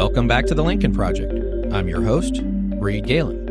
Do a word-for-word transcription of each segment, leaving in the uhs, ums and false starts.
Welcome back to the Lincoln Project. I'm your host, Reed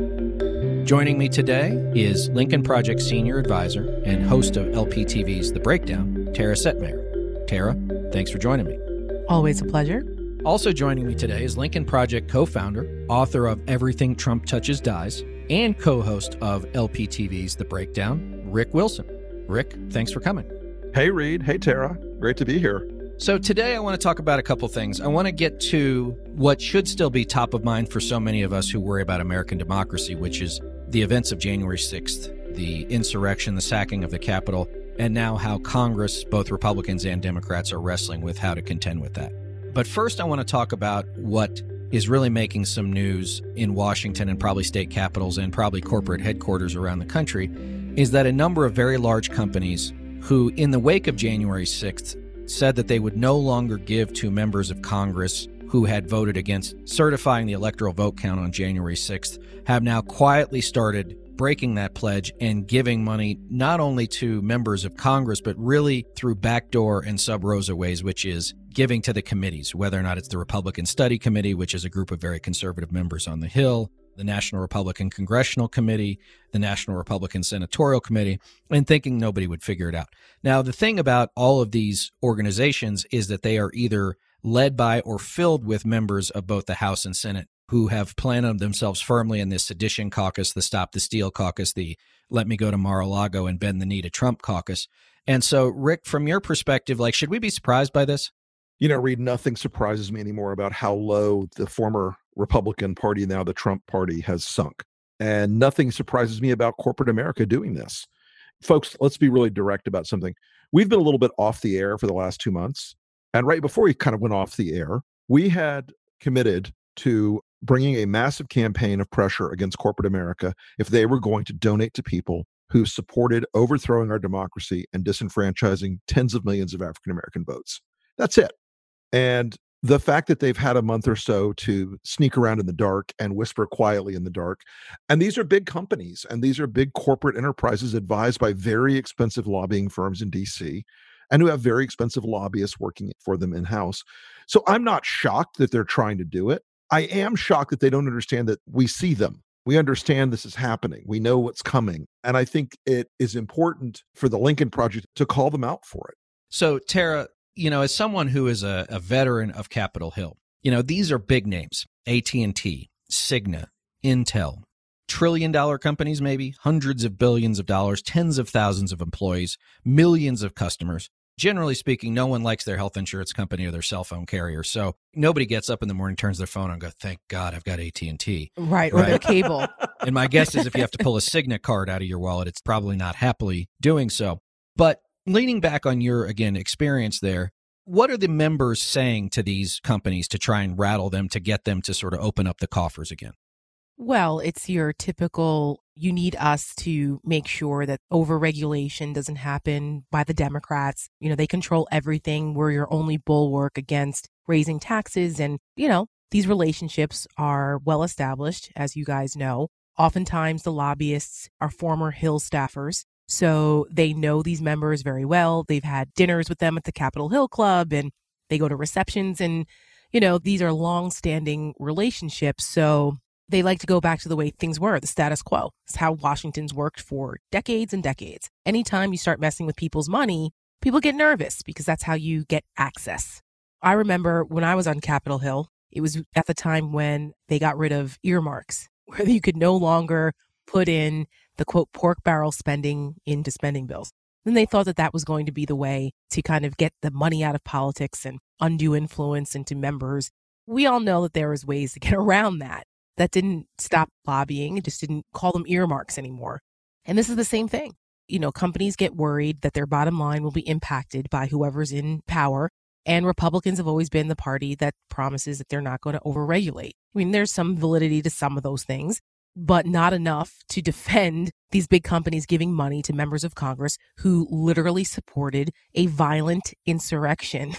Galen. Joining me today is Lincoln Project Senior Advisor and host of L P T V's The Breakdown, Tara Setmayer. Tara, thanks for joining me. Always a pleasure. Also joining me today is Lincoln Project co-founder, author of Everything Trump Touches Dies, and co-host of L P T V's The Breakdown, Rick Wilson. Rick, thanks for coming. Hey, Reed. Hey, Tara. Great to be here. So today I want to talk about a couple things. I want to get to what should still be top of mind for so many of us who worry about American democracy, which is the events of January sixth, the insurrection, the sacking of the Capitol, and now how Congress, both Republicans and Democrats, are wrestling with how to contend with that. But first, I want to talk about what is really making some news in Washington and probably state capitals and probably corporate headquarters around the country, is that a number of very large companies who, in the wake of January sixth, said that they would no longer give to members of Congress who had voted against certifying the electoral vote count on January sixth, have now quietly started breaking that pledge and giving money not only to members of Congress, but really through backdoor and sub rosa ways, which is giving to the committees, whether or not it's the Republican Study Committee, which is a group of very conservative members on the Hill, the National Republican Congressional Committee, the National Republican Senatorial Committee, and thinking nobody would figure it out. Now, the thing about all of these organizations is that they are either led by or filled with members of both the House and Senate who have planted themselves firmly in this sedition caucus, the Stop the Steal caucus, the Let Me Go to Mar-a-Lago and Bend the Knee to Trump caucus. And so, Rick, from your perspective, like, should we be surprised by this? You know, Reed, nothing surprises me anymore about how low the former Republican Party, now the Trump Party, has sunk. And nothing surprises me about corporate America doing this. Folks, let's be really direct about something. We've been a little bit off the air for the last two months. And right before we kind of went off the air, we had committed to bringing a massive campaign of pressure against corporate America if they were going to donate to people who supported overthrowing our democracy and disenfranchising tens of millions of African American votes. That's it. And the fact that they've had a month or so to sneak around in the dark and whisper quietly in the dark, and these are big companies, and these are big corporate enterprises advised by very expensive lobbying firms in D C and who have very expensive lobbyists working for them in-house. So I'm not shocked that they're trying to do it. I am shocked that they don't understand that we see them. We understand this is happening. We know what's coming. And I think it is important for the Lincoln Project to call them out for it. So, Tara, you know, as someone who is a, a veteran of Capitol Hill, you know, these are big names: A T and T, Cigna, Intel, trillion dollar companies, maybe hundreds of billions of dollars, tens of thousands of employees, millions of customers. Generally speaking, no one likes their health insurance company or their cell phone carrier. So nobody gets up in the morning, turns their phone on and goes, thank God I've got A T and T. Right, or their cable. And my guess is if you have to pull a Cigna card out of your wallet, it's probably not happily doing so. But leaning back on your, again, experience there, what are the members saying to these companies to try and rattle them, to get them to sort of open up the coffers again? Well, it's your typical, you need us to make sure that overregulation doesn't happen by the Democrats. You know, they control everything. We're your only bulwark against raising taxes. And, you know, these relationships are well established, as you guys know. Oftentimes, the lobbyists are former Hill staffers. So they know these members very well. They've had dinners with them at the Capitol Hill Club, and they go to receptions. And, you know, these are long-standing relationships. So they like to go back to the way things were, the status quo. It's how Washington's worked for decades and decades. Anytime you start messing with people's money, people get nervous because that's how you get access. I remember when I was on Capitol Hill, it was at the time when they got rid of earmarks, where you could no longer put in the, quote, pork barrel spending into spending bills. Then they thought that that was going to be the way to kind of get the money out of politics and undue influence into members. We all know that there is ways to get around that. That didn't stop lobbying. It just didn't call them earmarks anymore. And this is the same thing. You know, companies get worried that their bottom line will be impacted by whoever's in power. And Republicans have always been the party that promises that they're not going to overregulate. I mean, there's some validity to some of those things, but not enough to defend these big companies giving money to members of Congress who literally supported a violent insurrection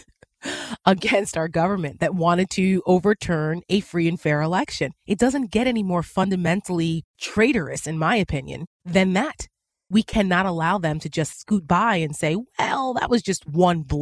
against our government that wanted to overturn a free and fair election. It doesn't get any more fundamentally traitorous, in my opinion, than that. We cannot allow them to just scoot by and say, well, that was just one blip.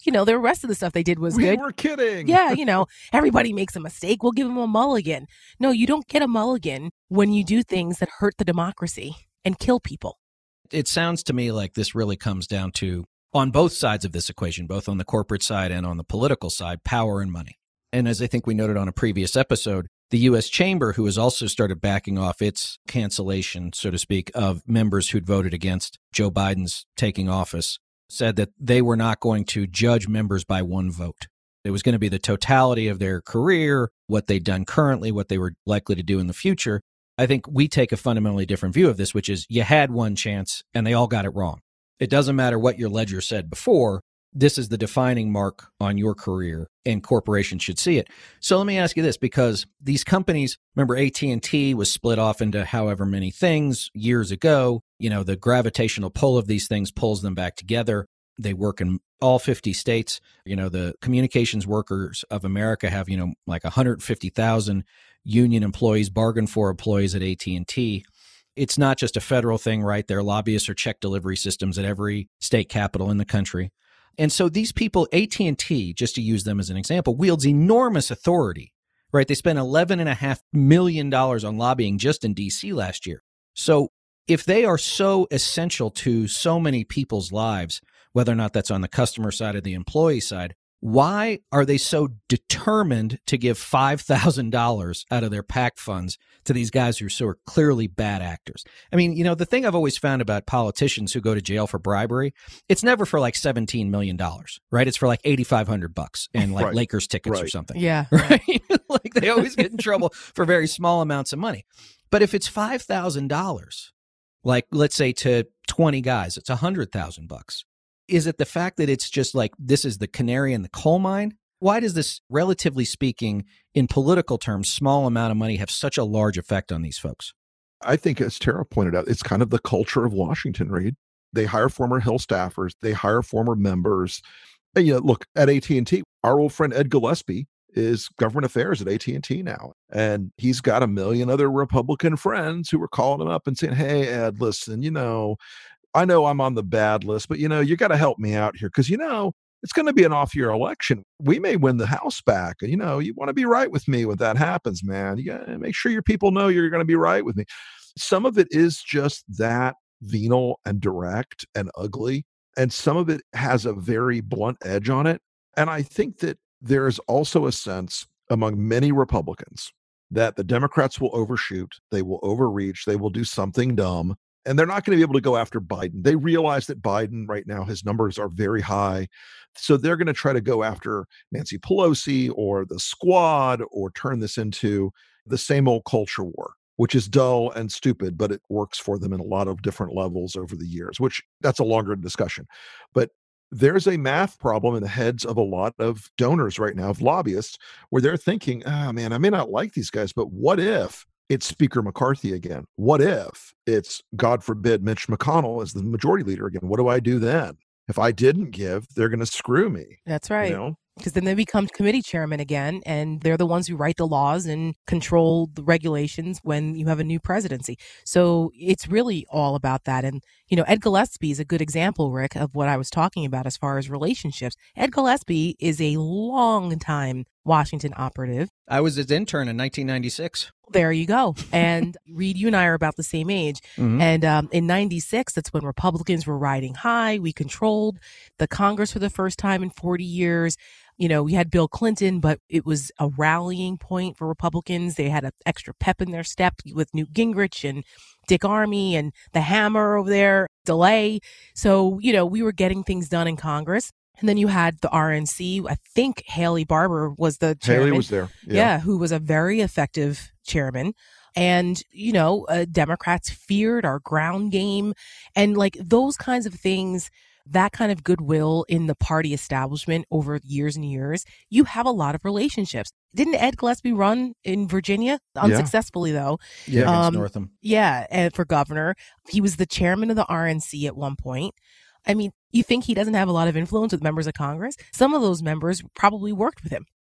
you know, the rest of the stuff they did was we good. We were kidding. Yeah, you know, everybody makes a mistake. We'll give them a mulligan. No, you don't get a mulligan when you do things that hurt the democracy and kill people. It sounds to me like this really comes down to, on both sides of this equation, both on the corporate side and on the political side, power and money. And as I think we noted on a previous episode, the U S Chamber, who has also started backing off its cancellation, so to speak, of members who'd voted against Joe Biden's taking office, said that they were not going to judge members by one vote. It was going to be the totality of their career, what they'd done currently, what they were likely to do in the future. I think we take a fundamentally different view of this, which is you had one chance and they all got it wrong. It doesn't matter what your ledger said before. This is the defining mark on your career, and corporations should see it. So let me ask you this, because these companies, remember A T and T was split off into however many things years ago. You know, the gravitational pull of these things pulls them back together. They work in all fifty states. You know, the Communications Workers of America have, you know, like one hundred fifty thousand union employees, bargain for employees at A T and T. It's not just a federal thing, right? There are lobbyists or check delivery systems at every state capital in the country. And so these people, A T and T, just to use them as an example, wields enormous authority, right? They spent eleven point five million dollars on lobbying just in D C last year. So if they are so essential to so many people's lives, whether or not that's on the customer side or the employee side, why are they so determined to give five thousand dollars out of their PAC funds to these guys who are so clearly bad actors? I mean, you know, the thing I've always found about politicians who go to jail for bribery, it's never for like seventeen million dollars, right? It's for like eighty-five hundred bucks and like right. Lakers tickets right. or something. Yeah. Right? Like they always get in trouble for very small amounts of money. But if it's five thousand dollars, like let's say to twenty guys, it's one hundred thousand bucks. Is it the fact that it's just like this is the canary in the coal mine? Why does this, relatively speaking, in political terms, small amount of money have such a large effect on these folks? I think, as Tara pointed out, it's kind of the culture of Washington, Reed. They hire former Hill staffers. They hire former members. And, you know, look, at A T and T, our old friend Ed Gillespie is government affairs at A T and T now. And he's got a million other Republican friends who are calling him up and saying, hey, Ed, listen, you know, I know I'm on the bad list, but, you know, you got to help me out here because, you know, it's going to be an off year election. We may win the House back. And, you know, you want to be right with me when that happens, man. You got to make sure your people know you're going to be right with me. Some of it is just that venal and direct and ugly. And some of it has a very blunt edge on it. And I think that there is also a sense among many Republicans that the Democrats will overshoot. They will overreach. They will do something dumb. And they're not going to be able to go after Biden. They realize that Biden right now, his numbers are very high. So they're going to try to go after Nancy Pelosi or the squad or turn this into the same old culture war, which is dull and stupid, but it works for them in a lot of different levels over the years, which that's a longer discussion. But there's a math problem in the heads of a lot of donors right now, of lobbyists, where they're thinking, oh man, I may not like these guys, but what if it's Speaker McCarthy again? What if it's, God forbid, Mitch McConnell as the majority leader again? What do I do then? If I didn't give, they're going to screw me. That's right. You know? Because then they become committee chairman again, and they're the ones who write the laws and control the regulations when you have a new presidency. So it's really all about that. And, you know, Ed Gillespie is a good example, Rick, of what I was talking about as far as relationships. Ed Gillespie is a long time Washington operative. I was his intern in nineteen ninety-six. There you go. And Reed, you and I are about the same age. Mm-hmm. And um, in ninety-six, that's when Republicans were riding high. We controlled the Congress for the first time in forty years. You know, we had Bill Clinton, but it was a rallying point for Republicans. They had an extra pep in their step with Newt Gingrich and Dick Armey and the hammer over there, delay. So, you know, we were getting things done in Congress. And then you had the R N C. I think Haley Barbour was the chairman. Haley was there. Yeah. yeah, who was a very effective chairman. And, you know, uh, Democrats feared our ground game. And like those kinds of things, that kind of goodwill in the party establishment over years and years, you have a lot of relationships. Didn't Ed Gillespie run in Virginia? Unsuccessfully, yeah. though. Yeah, against um, Northam. Yeah, and for governor. He was the chairman of the R N C at one point. I mean, you think he doesn't have a lot of influence with members of Congress? Some of those members probably worked with him.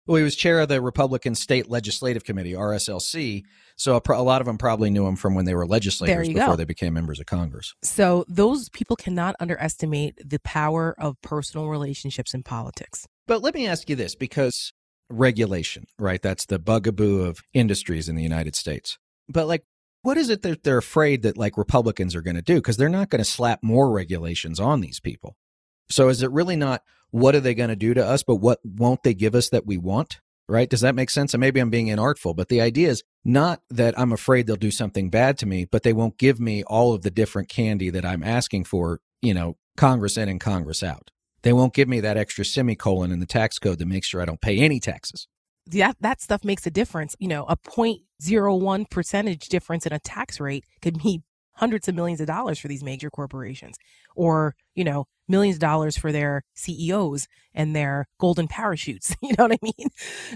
Well, he was chair of the Republican State Legislative Committee, R S L C. So a, pro- a lot of them probably knew him from when they were legislators before go. they became members of Congress. So those people cannot underestimate the power of personal relationships in politics. But let me ask you this, because regulation, right? That's the bugaboo of industries in the United States. But like, what is it that they're afraid that like Republicans are going to do? Because they're not going to slap more regulations on these people. So is it really not what are they going to do to us, but what won't they give us that we want? Right? Does that make sense? And maybe I'm being inartful, but the idea is not that I'm afraid they'll do something bad to me, but they won't give me all of the different candy that I'm asking for, you know, Congress in and Congress out. They won't give me that extra semicolon in the tax code that makes sure I don't pay any taxes. That, that stuff makes a difference. You know, a zero point zero one percentage difference in a tax rate could mean hundreds of millions of dollars for these major corporations, or, you know, millions of dollars for their C E Os and their golden parachutes. You know what I mean?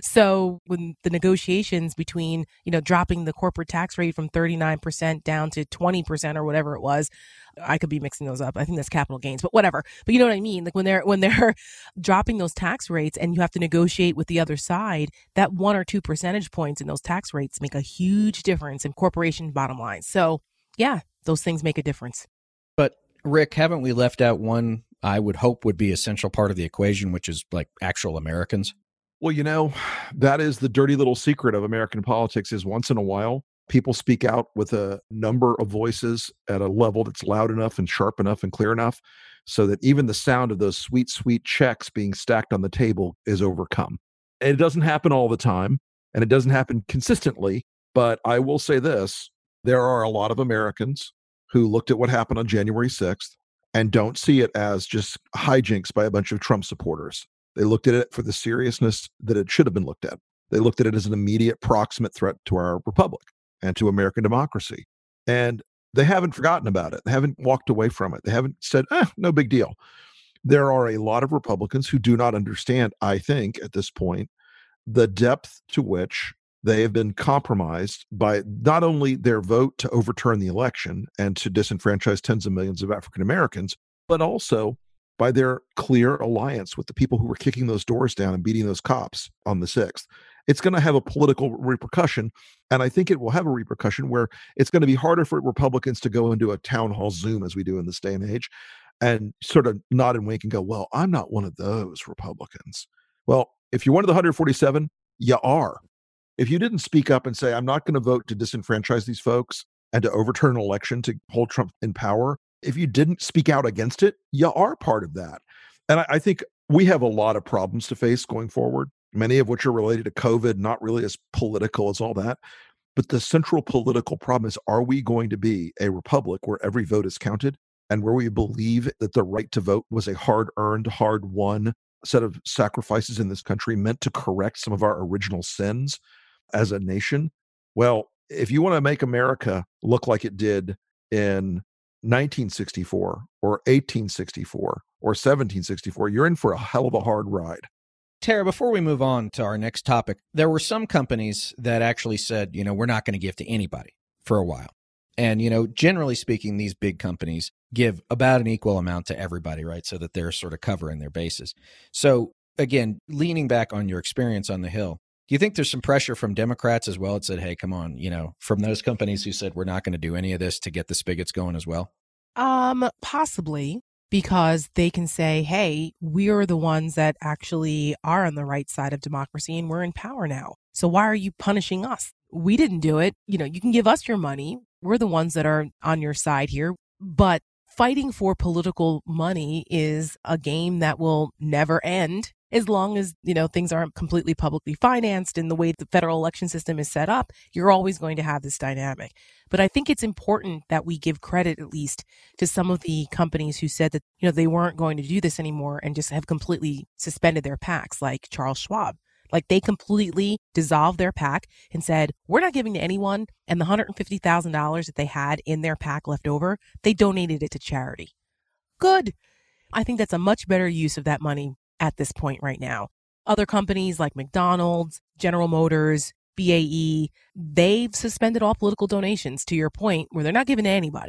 So when the negotiations between, you know, dropping the corporate tax rate from thirty-nine percent down to twenty percent or whatever it was, I could be mixing those up. I think that's capital gains, but whatever. But you know what I mean? Like when they're, when they're dropping those tax rates and you have to negotiate with the other side, that one or two percentage points in those tax rates make a huge difference in corporation bottom lines. So yeah, those things make a difference. But Rick, haven't we left out one I would hope would be essential part of the equation, which is like actual Americans? Well, you know, that is the dirty little secret of American politics is once in a while, people speak out with a number of voices at a level that's loud enough and sharp enough and clear enough so that even the sound of those sweet, sweet checks being stacked on the table is overcome. And it doesn't happen all the time, and it doesn't happen consistently. But I will say this, there are a lot of Americans who looked at what happened on January sixth and don't see it as just hijinks by a bunch of Trump supporters. They looked at it for the seriousness that it should have been looked at. They looked at it as an immediate proximate threat to our republic and to American democracy. And they haven't forgotten about it. They haven't walked away from it. They haven't said, eh, no big deal. There are a lot of Republicans who do not understand, I think, at this point, the depth to which they have been compromised by not only their vote to overturn the election and to disenfranchise tens of millions of African Americans, but also by their clear alliance with the people who were kicking those doors down and beating those cops on the sixth. It's going to have a political repercussion, and I think it will have a repercussion where it's going to be harder for Republicans to go into a town hall Zoom, as we do in this day and age, and sort of nod and wink and go, well, I'm not one of those Republicans. Well, if you're one of the one hundred forty-seven, you are. If you didn't speak up and say, I'm not going to vote to disenfranchise these folks and to overturn an election to hold Trump in power, if you didn't speak out against it, you are part of that. And I, I think we have a lot of problems to face going forward, many of which are related to COVID, not really as political as all that. But the central political problem is, are we going to be a republic where every vote is counted and where we believe that the right to vote was a hard-earned, hard-won set of sacrifices in this country meant to correct some of our original sins as a nation? Well, if you want to make America look like it did in nineteen sixty-four or eighteen sixty-four or seventeen sixty-four, you're in for a hell of a hard ride. Tara, before we move on to our next topic, there were some companies that actually said, you know, we're not going to give to anybody for a while. And, you know, generally speaking, these big companies give about an equal amount to everybody, right? So that they're sort of covering their bases. So again, leaning back on your experience on the Hill, do you think there's some pressure from Democrats as well that said, hey, come on, you know, from those companies who said we're not going to do any of this to get the spigots going as well? Um, possibly, because they can say, hey, we're the ones that actually are on the right side of democracy and we're in power now. So why are you punishing us? We didn't do it. You know, you can give us your money. We're the ones that are on your side here. But fighting for political money is a game that will never end. As long as, you know, things aren't completely publicly financed and the way the federal election system is set up, you're always going to have this dynamic. But I think it's important that we give credit, at least, to some of the companies who said that, you know, they weren't going to do this anymore and just have completely suspended their PACs, like Charles Schwab. Like they completely dissolved their PAC and said, we're not giving to anyone. And the one hundred fifty thousand dollars that they had in their PAC left over, they donated it to charity. Good. I think that's a much better use of that money at this point right now. Other companies like McDonald's, General Motors, B A E, they've suspended all political donations, to your point, where they're not giving to anybody.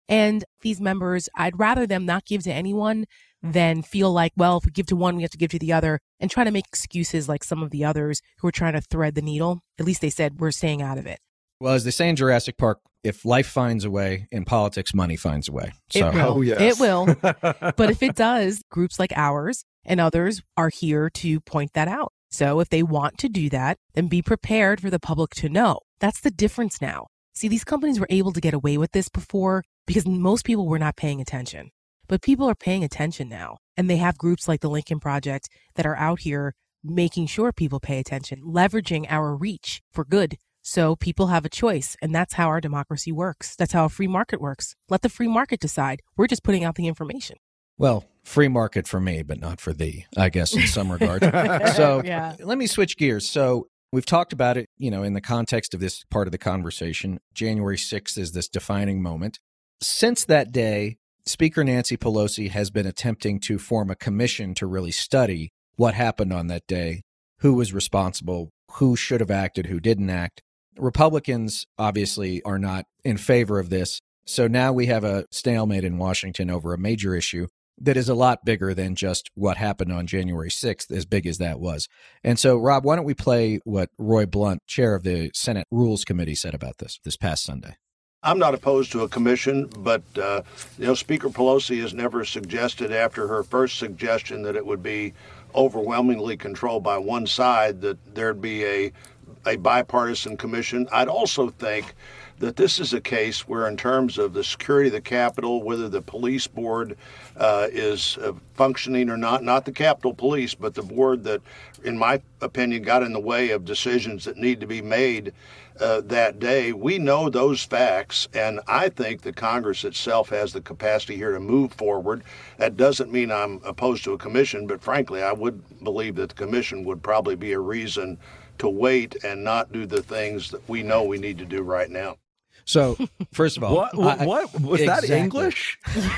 And these members, I'd rather them not give to anyone than feel like, well, if we give to one, we have to give to the other, and try to make excuses like some of the others who are trying to thread the needle. At least they said we're staying out of it. Well, as they say in Jurassic Park, if life finds a way, in politics, money finds a way. So. It will. Oh, yes. It will. But if it does, groups like ours and others are here to point that out. So if they want to do that, then be prepared for the public to know. That's the difference now. See, these companies were able to get away with this before because most people were not paying attention. But people are paying attention now. And they have groups like the Lincoln Project that are out here making sure people pay attention, leveraging our reach for good. So people have a choice. And that's how our democracy works. That's how a free market works. Let the free market decide. We're just putting out the information. Well, free market for me, but not for thee, I guess, in some regard. So yeah. Let me switch gears. So we've talked about it, you know, in the context of this part of the conversation. January sixth is this defining moment. Since that day, Speaker Nancy Pelosi has been attempting to form a commission to really study what happened on that day, who was responsible, who should have acted, who didn't act. Republicans obviously are not in favor of this. So now we have a stalemate in Washington over a major issue that is a lot bigger than just what happened on January sixth, as big as that was. And so, Rob, why don't we play what Roy Blunt, chair of the Senate Rules Committee, said about this this past Sunday. I'm not opposed to a commission, but, uh, you know, Speaker Pelosi has never suggested after her first suggestion that it would be overwhelmingly controlled by one side, that there'd be a, a bipartisan commission. I'd also think that this is a case where, in terms of the security of the Capitol, whether the police board uh, is uh, functioning or not, not the Capitol Police, but the board that, in my opinion, got in the way of decisions that need to be made uh, that day. We know those facts, and I think the Congress itself has the capacity here to move forward. That doesn't mean I'm opposed to a commission, but frankly, I would believe that the commission would probably be a reason to wait and not do the things that we know we need to do right now. So, first of all, what, what, I, what? was exactly. that English?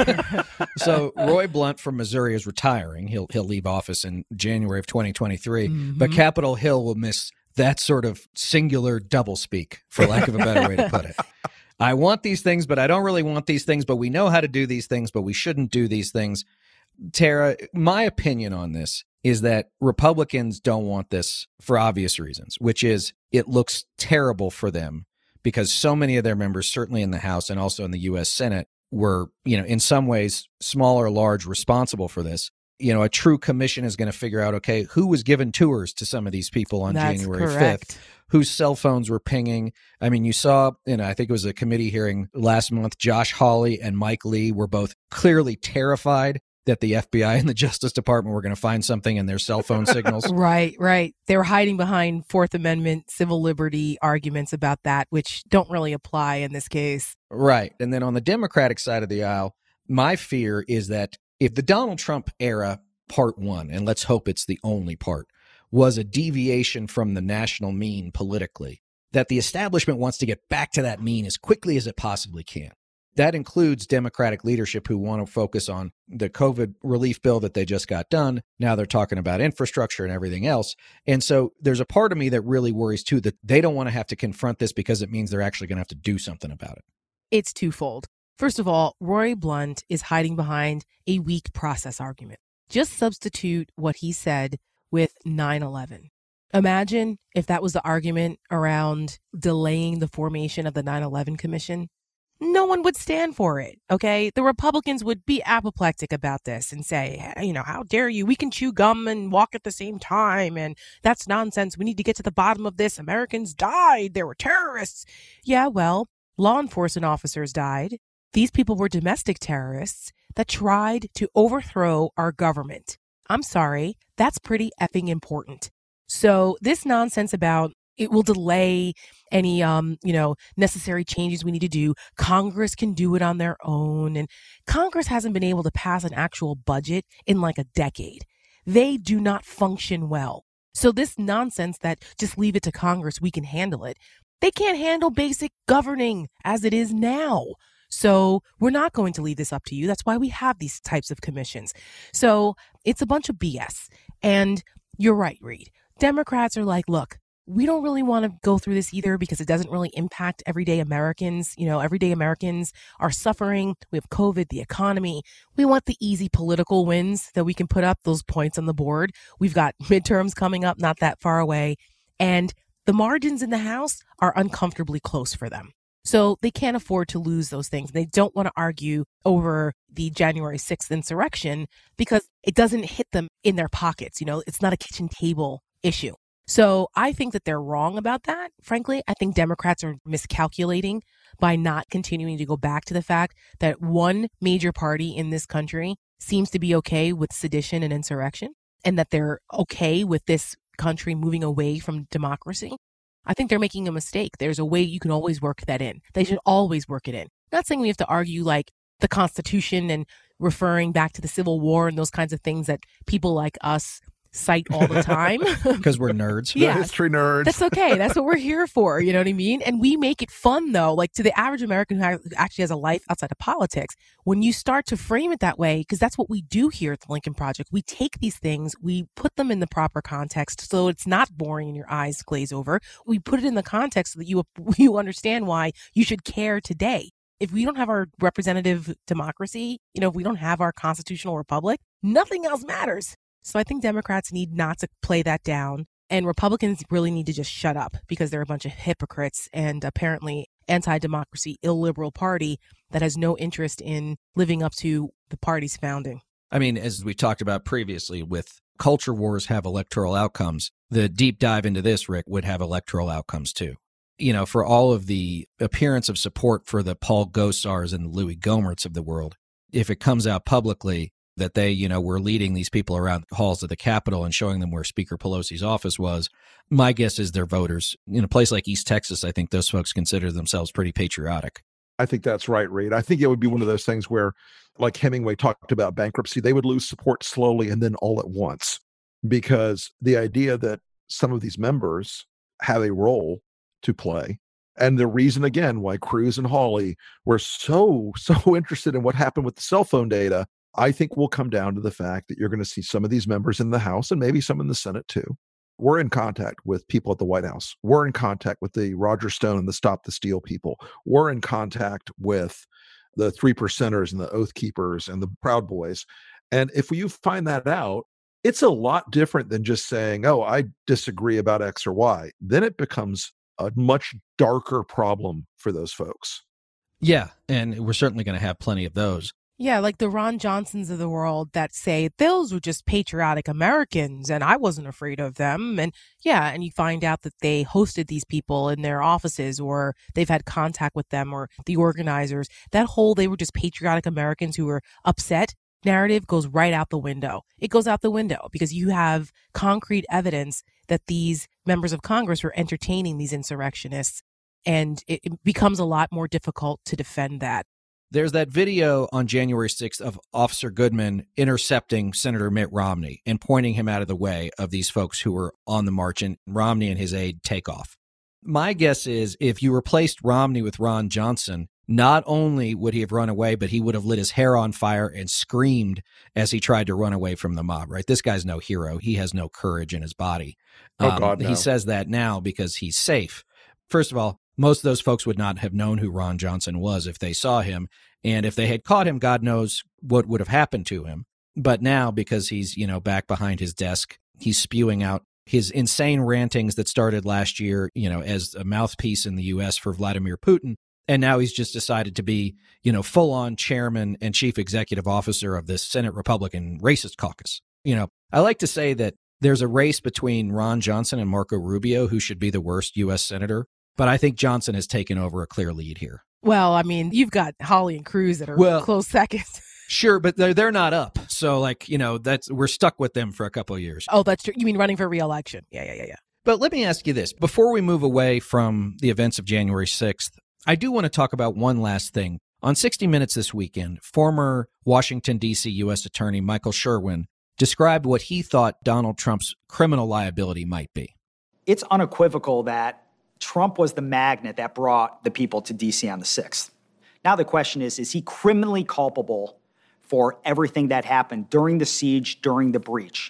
So, Roy Blunt from Missouri is retiring. He'll he'll leave office in January of twenty twenty-three. Mm-hmm. But Capitol Hill will miss that sort of singular doublespeak, for lack of a better way to put it. I want these things, but I don't really want these things. But we know how to do these things, but we shouldn't do these things. Tara, my opinion on this is that Republicans don't want this for obvious reasons, which is it looks terrible for them, because so many of their members, certainly in the House and also in the U S Senate, were, you know, in some ways, small or large, responsible for this. You know, a true commission is going to figure out, okay, who was given tours to some of these people on That's January correct. fifth, whose cell phones were pinging. I mean, you saw, you know, I think it was a committee hearing last month, Josh Hawley and Mike Lee were both clearly terrified that the F B I and the Justice Department were going to find something in their cell phone signals. Right, right. They were hiding behind Fourth Amendment civil liberty arguments about that, which don't really apply in this case. Right. And then on the Democratic side of the aisle, my fear is that if the Donald Trump era, part one, and let's hope it's the only part, was a deviation from the national mean politically, that the establishment wants to get back to that mean as quickly as it possibly can. That includes Democratic leadership who want to focus on the COVID relief bill that they just got done. Now they're talking about infrastructure and everything else. And so there's a part of me that really worries, too, that they don't want to have to confront this because it means they're actually going to have to do something about it. It's twofold. First of all, Roy Blunt is hiding behind a weak process argument. Just substitute what he said with nine eleven. Imagine if that was the argument around delaying the formation of the nine eleven Commission. No one would stand for it, okay? The Republicans would be apoplectic about this and say, you know, how dare you? We can chew gum and walk at the same time, and that's nonsense. We need to get to the bottom of this. Americans died. They were terrorists. Yeah, well, law enforcement officers died. These people were domestic terrorists that tried to overthrow our government. I'm sorry, that's pretty effing important. So this nonsense about it will delay any, um, you know, necessary changes we need to do. Congress can do it on their own. And Congress hasn't been able to pass an actual budget in like a decade. They do not function well. So this nonsense that just leave it to Congress, we can handle it. They can't handle basic governing as it is now. So we're not going to leave this up to you. That's why we have these types of commissions. So it's a bunch of B S. And you're right, Reed. Democrats are like, look, we don't really want to go through this either because it doesn't really impact everyday Americans. You know, everyday Americans are suffering. We have COVID, the economy. We want the easy political wins that we can put up those points on the board. We've got midterms coming up not that far away. And the margins in the House are uncomfortably close for them. So they can't afford to lose those things. They don't want to argue over the January sixth insurrection because it doesn't hit them in their pockets. You know, it's not a kitchen table issue. So I think that they're wrong about that. Frankly, I think Democrats are miscalculating by not continuing to go back to the fact that one major party in this country seems to be okay with sedition and insurrection, and that they're okay with this country moving away from democracy. I think they're making a mistake. There's a way you can always work that in. They should always work it in. Not saying we have to argue like the Constitution and referring back to the Civil War and those kinds of things that people like us cite all the time. Because we're nerds. Yeah, history nerds. That's okay. That's what we're here for. You know what I mean? And we make it fun, though. Like to the average American who actually has a life outside of politics, when you start to frame it that way, because that's what we do here at the Lincoln Project. We take these things, we put them in the proper context so it's not boring and your eyes glaze over. We put it in the context so that you, you understand why you should care today. If we don't have our representative democracy, you know, if we don't have our constitutional republic, nothing else matters. So I think Democrats need not to play that down, and Republicans really need to just shut up because they're a bunch of hypocrites and apparently anti-democracy, illiberal party that has no interest in living up to the party's founding. I mean, as we talked about previously, with culture wars have electoral outcomes, the deep dive into this, Rick, would have electoral outcomes too. You know, for all of the appearance of support for the Paul Gosars and the Louis Gohmerts of the world, if it comes out publicly that they, you know, were leading these people around the halls of the Capitol and showing them where Speaker Pelosi's office was, my guess is their voters. In a place like East Texas, I think those folks consider themselves pretty patriotic. I think that's right, Reed. I think it would be one of those things where, like Hemingway talked about bankruptcy, they would lose support slowly and then all at once, because the idea that some of these members have a role to play. And the reason, again, why Cruz and Hawley were so, so interested in what happened with the cell phone data, I think will come down to the fact that you're going to see some of these members in the House and maybe some in the Senate too. We're in contact with people at the White House. We're in contact with the Roger Stone and the Stop the Steal people. We're in contact with the three percenters and the Oath Keepers and the Proud Boys. And if you find that out, it's a lot different than just saying, oh, I disagree about X or Y. Then it becomes a much darker problem for those folks. Yeah, and we're certainly going to have plenty of those. Yeah, like the Ron Johnsons of the world that say those were just patriotic Americans and I wasn't afraid of them. And yeah, and you find out that they hosted these people in their offices or they've had contact with them or the organizers. That whole they were just patriotic Americans who were upset narrative goes right out the window. It goes out the window because you have concrete evidence that these members of Congress were entertaining these insurrectionists, and it, it becomes a lot more difficult to defend that. There's that video on January sixth of Officer Goodman intercepting Senator Mitt Romney and pointing him out of the way of these folks who were on the march, and Romney and his aide take off. My guess is if you replaced Romney with Ron Johnson, not only would he have run away, but he would have lit his hair on fire and screamed as he tried to run away from the mob, right? This guy's no hero. He has no courage in his body. Oh, um, God, no. He says that now because he's safe. First of all, most of those folks would not have known who Ron Johnson was if they saw him. And if they had caught him, God knows what would have happened to him. But now, because he's, you know, back behind his desk, he's spewing out his insane rantings that started last year, you know, as a mouthpiece in the U S for Vladimir Putin. And now he's just decided to be, you know, full on chairman and chief executive officer of the Senate Republican Racist Caucus. You know, I like to say that there's a race between Ron Johnson and Marco Rubio, who should be the worst U S senator. But I think Johnson has taken over a clear lead here. Well, I mean, you've got Hawley and Cruz that are well, close seconds. Sure, but they're they're not up. So, like, you know, that's we're stuck with them for a couple of years. Oh, that's true. You mean running for re-election? Yeah, yeah, yeah, yeah. But let me ask you this. Before we move away from the events of January sixth, I do want to talk about one last thing. On sixty minutes this weekend, former Washington, D C U S Attorney Michael Sherwin described what he thought Donald Trump's criminal liability might be. It's unequivocal that Trump was the magnet that brought the people to D C on the sixth. Now the question is, is he criminally culpable for everything that happened during the siege, during the breach?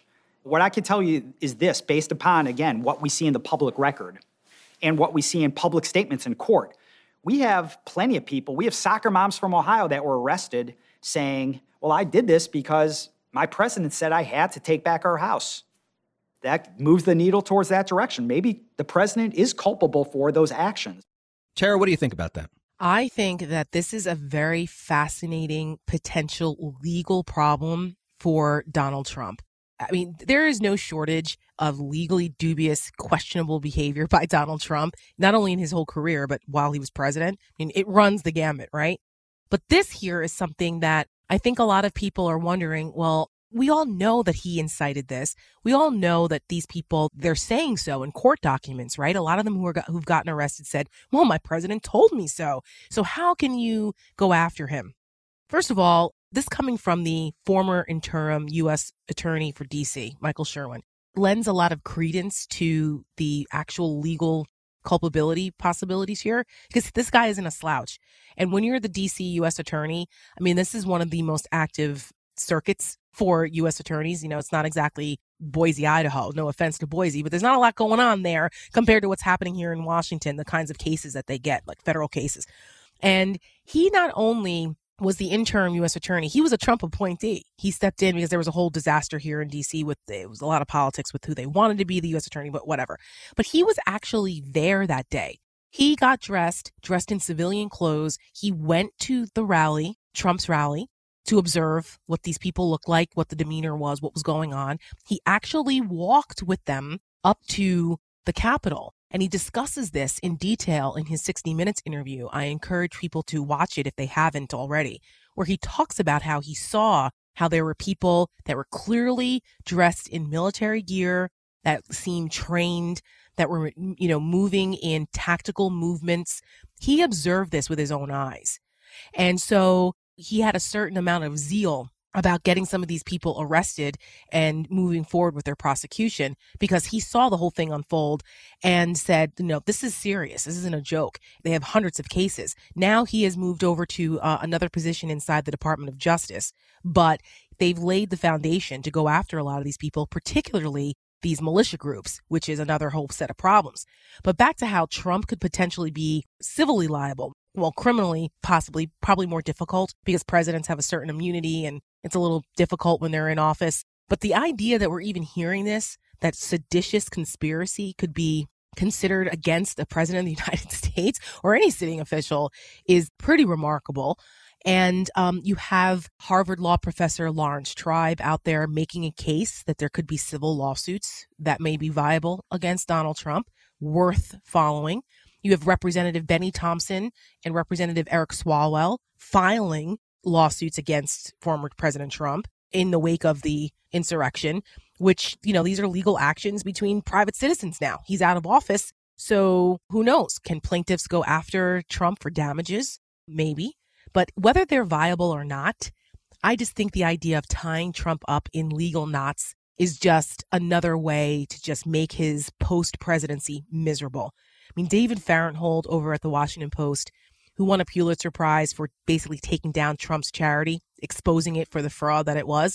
What I can tell you is this, based upon, again, what we see in the public record and what we see in public statements in court. We have plenty of people. We have soccer moms from Ohio that were arrested saying, well, I did this because my president said I had to take back our house. That moves the needle towards that direction. Maybe the president is culpable for those actions. Tara, what do you think about that? I think that this is a very fascinating potential legal problem for Donald Trump. I mean, there is no shortage of legally dubious, questionable behavior by Donald Trump, not only in his whole career, but while he was president. I mean, it runs the gamut, right? But this here is something that I think a lot of people are wondering, well, we all know that he incited this. We all know that these people, they're saying so in court documents, right? A lot of them who are who've gotten arrested said, well, my president told me so. So how can you go after him? First of all, this coming from the former interim U S attorney for D C, Michael Sherwin, lends a lot of credence to the actual legal culpability possibilities here, because this guy isn't a slouch. And when you're the D C U S attorney, I mean, this is one of the most active circuits for U S attorneys. You know, it's not exactly Boise, Idaho. No offense to Boise, but there's not a lot going on there compared to what's happening here in Washington, the kinds of cases that they get, like federal cases. And he not only was the interim U S attorney, he was a Trump appointee. He stepped in because there was a whole disaster here in D C with, it was a lot of politics with who they wanted to be the U S attorney, but whatever. But he was actually there that day. He got dressed, dressed in civilian clothes. He went to the rally, Trump's rally, to observe what these people looked like, what the demeanor was, what was going on. He actually walked with them up to the Capitol, and he discusses this in detail in his sixty minutes interview. I encourage people to watch it if they haven't already, where he talks about how he saw how there were people that were clearly dressed in military gear, that seemed trained, that were, you know, moving in tactical movements. He observed this with his own eyes. And so he had a certain amount of zeal about getting some of these people arrested and moving forward with their prosecution, because he saw the whole thing unfold and said, no, this is serious. This isn't a joke. They have hundreds of cases. Now he has moved over to uh, another position inside the Department of Justice, but they've laid the foundation to go after a lot of these people, particularly these militia groups, which is another whole set of problems. But back to how Trump could potentially be civilly liable. Well, criminally, possibly, probably more difficult because presidents have a certain immunity and it's a little difficult when they're in office. But the idea that we're even hearing this, that seditious conspiracy could be considered against the president of the United States or any sitting official is pretty remarkable. And um, you have Harvard law professor Lawrence Tribe out there making a case that there could be civil lawsuits that may be viable against Donald Trump, worth following. You have Representative Benny Thompson and Representative Eric Swalwell filing lawsuits against former President Trump in the wake of the insurrection, which, you know, these are legal actions between private citizens now. He's out of office. So who knows? Can plaintiffs go after Trump for damages? Maybe. But whether they're viable or not, I just think the idea of tying Trump up in legal knots is just another way to just make his post-presidency miserable. I mean, David Fahrenthold over at the Washington Post, who won a Pulitzer Prize for basically taking down Trump's charity, exposing it for the fraud that it was.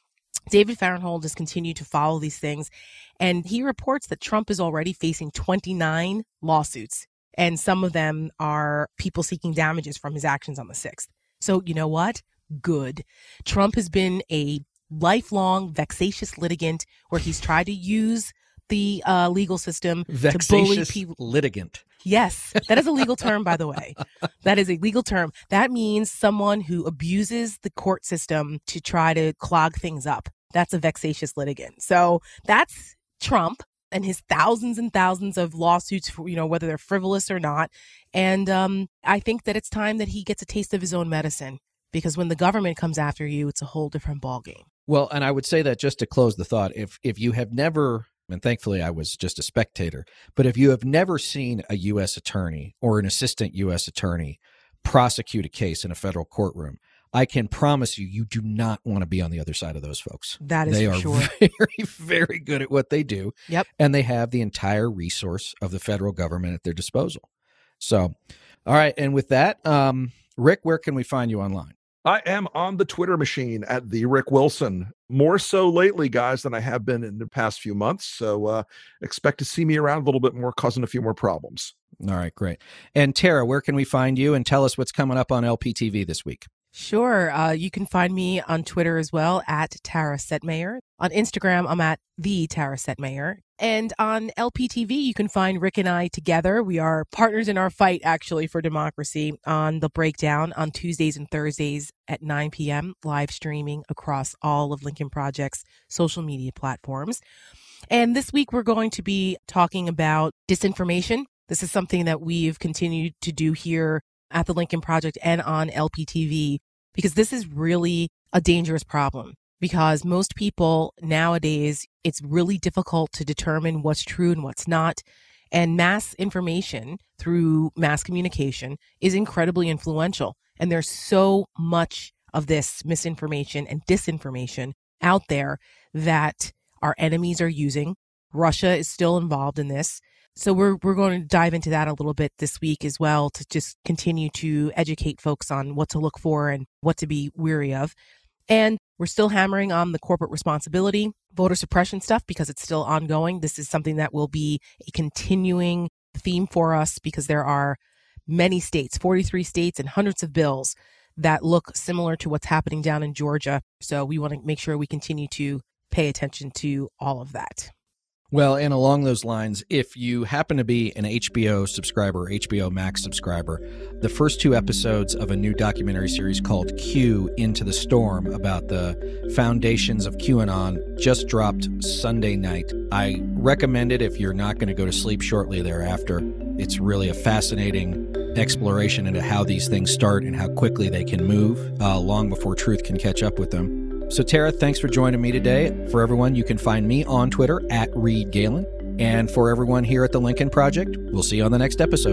David Fahrenthold has continued to follow these things, and he reports that Trump is already facing twenty-nine lawsuits, and some of them are people seeking damages from his actions on the sixth. So you know what? Good. Trump has been a lifelong vexatious litigant where he's tried to use the uh, legal system vexatious to bully people. Litigant. Yes, that is a legal term, by the way. That is a legal term. That means someone who abuses the court system to try to clog things up. That's a vexatious litigant. So that's Trump and his thousands and thousands of lawsuits, for, you know, whether they're frivolous or not. And um, I think that it's time that he gets a taste of his own medicine, because when the government comes after you, it's a whole different ballgame. Well, and I would say that just to close the thought, if if you have never, and thankfully I was just a spectator, but if you have never seen a U S attorney or an assistant U S attorney prosecute a case in a federal courtroom, I can promise you, you do not want to be on the other side of those folks. That is they for are sure. very, very good at what they do. Yep. And they have the entire resource of the federal government at their disposal. So, all right. And with that, um, Rick, where can we find you online? I am on the Twitter machine at the Rick Wilson. More so lately, guys, than I have been in the past few months. So uh, expect to see me around a little bit more, causing a few more problems. All right, great. And Tara, where can we find you? And tell us what's coming up on L P T V this week. Sure. Uh, you can find me on Twitter as well at Tara Setmayer. On Instagram, I'm at the Tara Setmayer. And on L P T V, you can find Rick and I together. We are partners in our fight, actually, for democracy on The Breakdown on Tuesdays and Thursdays at nine p.m., live streaming across all of Lincoln Project's social media platforms. And this week, we're going to be talking about disinformation. This is something that we've continued to do here at the Lincoln Project and on L P T V, because this is really a dangerous problem. Because most people nowadays, it's really difficult to determine what's true and what's not. And mass information through mass communication is incredibly influential. And there's so much of this misinformation and disinformation out there that our enemies are using. Russia is still involved in this. So we're we're going to dive into that a little bit this week as well, to just continue to educate folks on what to look for and what to be wary of. And we're still hammering on the corporate responsibility, voter suppression stuff, because it's still ongoing. This is something that will be a continuing theme for us, because there are many states, forty-three states and hundreds of bills that look similar to what's happening down in Georgia. So we want to make sure we continue to pay attention to all of that. Well, and along those lines, if you happen to be an H B O subscriber, H B O Max subscriber, the first two episodes of a new documentary series called Q, Into the Storm, about the foundations of QAnon, just dropped Sunday night. I recommend it if you're not going to go to sleep shortly thereafter. It's really a fascinating exploration into how these things start and how quickly they can move, uh, long before truth can catch up with them. So, Tara, thanks for joining me today. For everyone, you can find me on Twitter at Reed Galen. And for everyone here at the Lincoln Project, we'll see you on the next episode.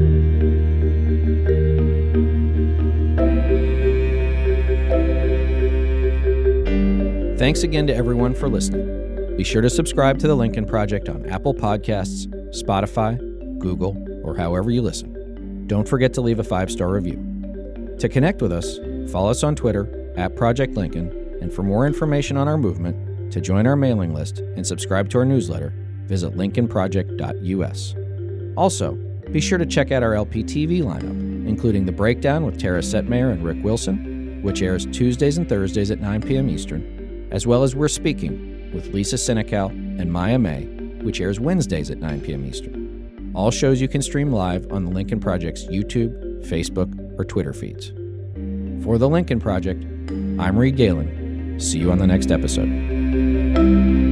Thanks again to everyone for listening. Be sure to subscribe to the Lincoln Project on Apple Podcasts, Spotify, Google, or however you listen. Don't forget to leave a five-star review. To connect with us, follow us on Twitter at Project Lincoln. And for more information on our movement, to join our mailing list and subscribe to our newsletter, visit lincoln project dot u s. Also, be sure to check out our L P T V lineup, including The Breakdown with Tara Setmayer and Rick Wilson, which airs Tuesdays and Thursdays at nine p.m. Eastern, as well as We're Speaking with Lisa Senecal and Maya May, which airs Wednesdays at nine p.m. Eastern. All shows you can stream live on the Lincoln Project's YouTube, Facebook, or Twitter feeds. For the Lincoln Project, I'm Reed Galen. See you on the next episode.